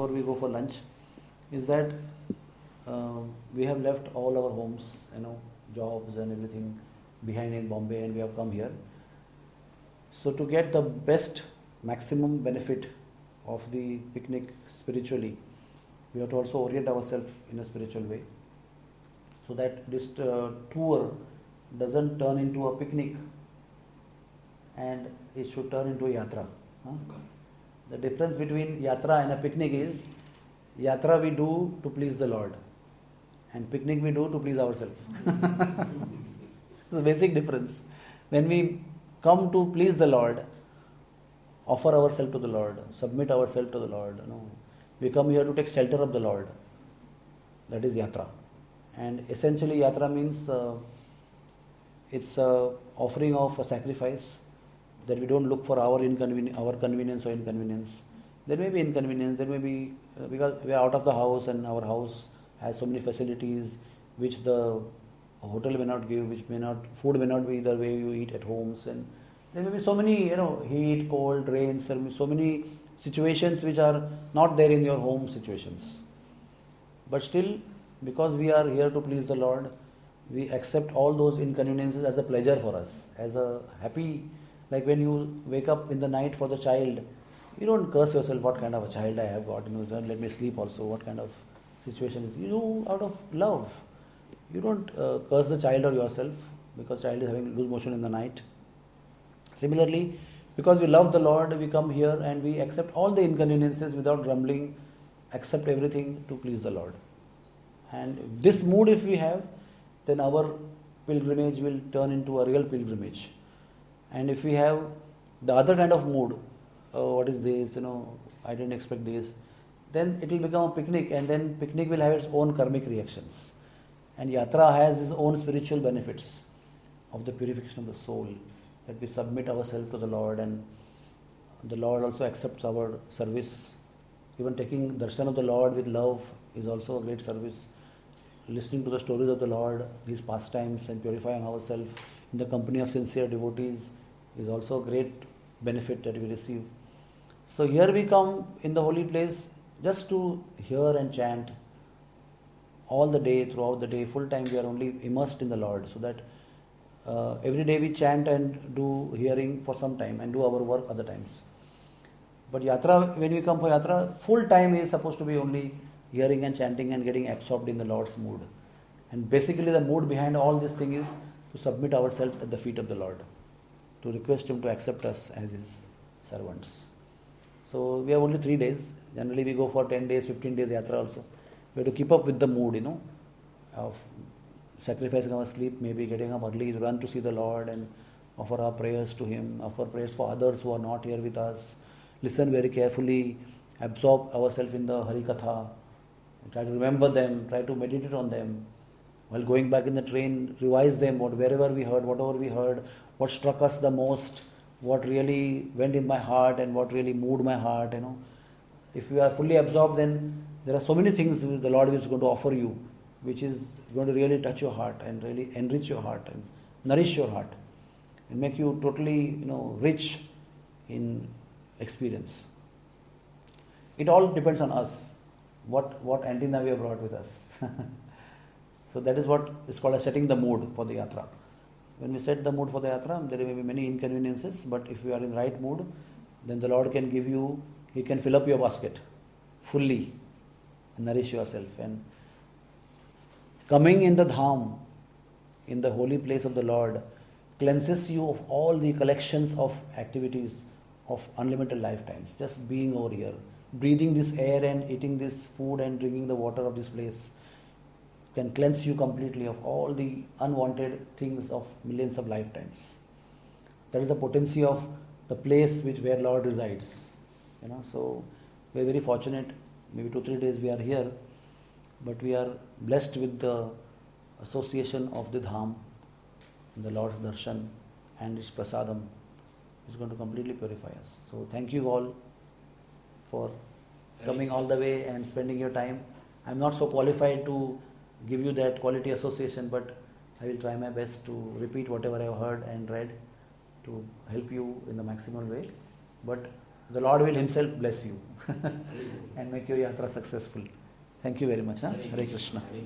before we go for lunch, is that we have left all our homes, jobs and everything behind in Bombay, and we have come here. So to get the best maximum benefit of the picnic spiritually, we have to also orient ourselves in a spiritual way, so that this tour doesn't turn into a picnic and it should turn into a yatra. The difference between yatra and a picnic is, yatra we do to please the Lord, and picnic we do to please ourselves. It's the basic difference. When we come to please the Lord, offer ourselves to the Lord, submit ourselves to the Lord, we come here to take shelter of the Lord. That is yatra. And essentially yatra means it's a offering of a sacrifice, that we don't look for our convenience or inconvenience. There may be inconvenience, there may be, because we are out of the house and our house has so many facilities which the hotel may not give, food may not be the way you eat at homes, and there may be so many, heat, cold, rains, there may be so many situations which are not there in your home situations. But still, because we are here to please the Lord, we accept all those inconveniences as a pleasure for us, as a happy, like when you wake up in the night for the child, you don't curse yourself, what kind of a child I have got, let me sleep also, what kind of situation is. You do out of love. You don't curse the child or yourself because child is having loose motion in the night. Similarly, because we love the Lord, we come here and we accept all the inconveniences without grumbling, accept everything to please the Lord. And this mood if we have, then our pilgrimage will turn into a real pilgrimage. And if we have the other kind of mood, what is this, I didn't expect this, then it will become a picnic, and then picnic will have its own karmic reactions. And yatra has its own spiritual benefits of the purification of the soul, that we submit ourselves to the Lord, and the Lord also accepts our service. Even taking darshan of the Lord with love is also a great service. Listening to the stories of the Lord, His pastimes, and purifying ourselves in the company of sincere devotees is also a great benefit that we receive. So here we come in the holy place just to hear and chant all the day, throughout the day, full time we are only immersed in the Lord, so that every day we chant and do hearing for some time and do our work other times. But yatra, when we come for yatra, full time is supposed to be only hearing and chanting and getting absorbed in the Lord's mood. And basically the mood behind all this thing is to submit ourselves at the feet of the Lord, to request Him to accept us as His servants. So we have only 3 days. Generally we go for 10 days, 15 days yatra also. We have to keep up with the mood, of sacrificing our sleep, maybe getting up early, run to see the Lord and offer our prayers to Him, offer prayers for others who are not here with us, listen very carefully, absorb ourselves in the Hari Katha, try to remember them, try to meditate on them. While going back in the train, revise them, whatever we heard, what struck us the most, what really went in my heart and what really moved my heart, If you are fully absorbed, then there are so many things the Lord is going to offer you, which is going to really touch your heart and really enrich your heart and nourish your heart and make you totally, rich in experience. It all depends on us, what antenna we have brought with us. So that is what is called as setting the mood for the yatra. When we set the mood for the yatra, there may be many inconveniences, but if you are in the right mood, then the Lord can give you, He can fill up your basket fully and nourish yourself. And coming in the dham, in the holy place of the Lord, cleanses you of all the collections of activities of unlimited lifetimes. Just being over here, breathing this air and eating this food and drinking the water of this place can cleanse you completely of all the unwanted things of millions of lifetimes. That is the potency of the place where Lord resides. So we are very fortunate. Maybe 2-3 days we are here, but we are blessed with the association of the dham, the Lord's darshan and its prasadam is going to completely purify us. So thank you all for coming all the way and spending your time. I am not so qualified to give you that quality association, but I will try my best to repeat whatever I have heard and read to help you in the maximal way. But The Lord will Himself bless you and make your yatra successful. Thank you very much. Hare Krishna.